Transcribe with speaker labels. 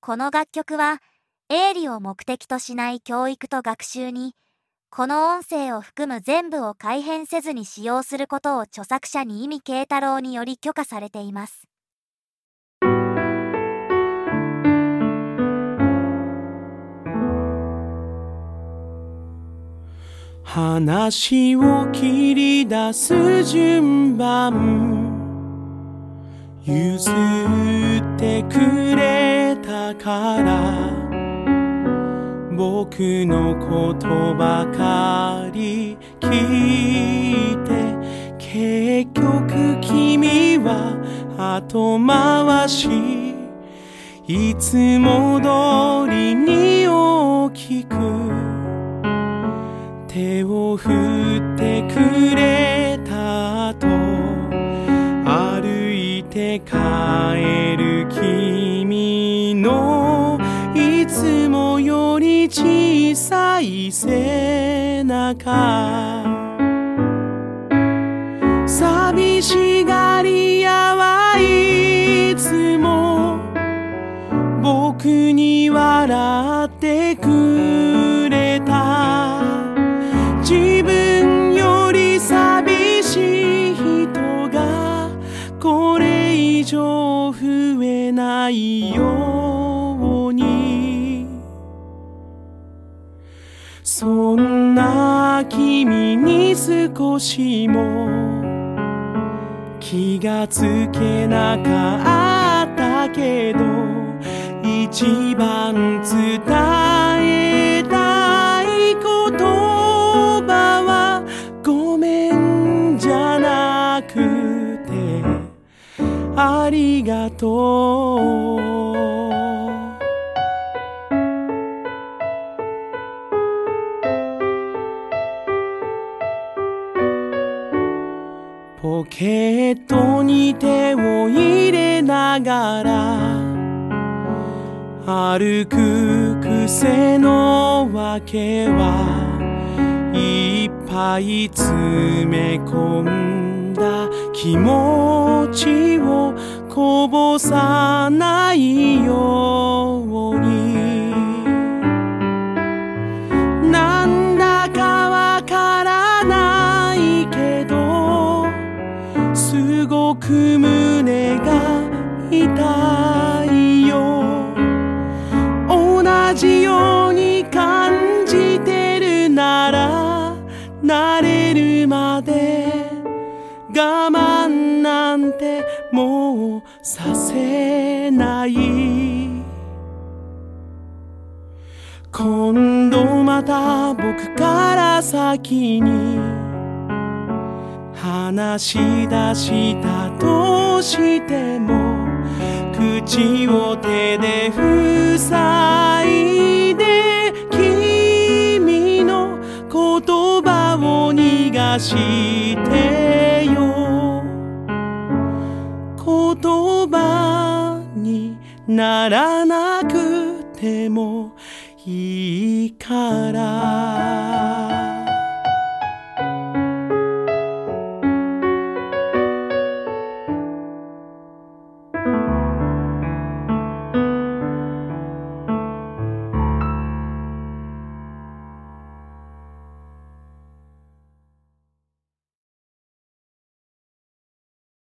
Speaker 1: この楽曲は営利を目的としない教育と学習に、この音声を含む全部を改変せずに使用することを著作者に意味慶太郎により許可されています。
Speaker 2: 話を切り出す順番譲ってくれたから僕のことばかり聞いて結局君は後回しいつも通りに大きく手を振ってくれた後歩いて帰る君のいつもより小さい背中寂しがり屋はいつも僕に笑ってくれた自分より寂しい人がこれ以上増えないようにそんな君に少しも気がつけなかったけど一番伝えたい言葉はごめんじゃなくてありがとうポケットに手を入れながら歩く癖のわけはいっぱい詰め込んだ気持ちをこぼさないようになんだかわからないけどすごく胸が痛いよ同じように感じてるなら慣れるまで我慢なんてもうさせない今度また僕から先に話し出したとしても口を手で塞いで君の言葉を逃がしてよ言葉にならなくてもいいから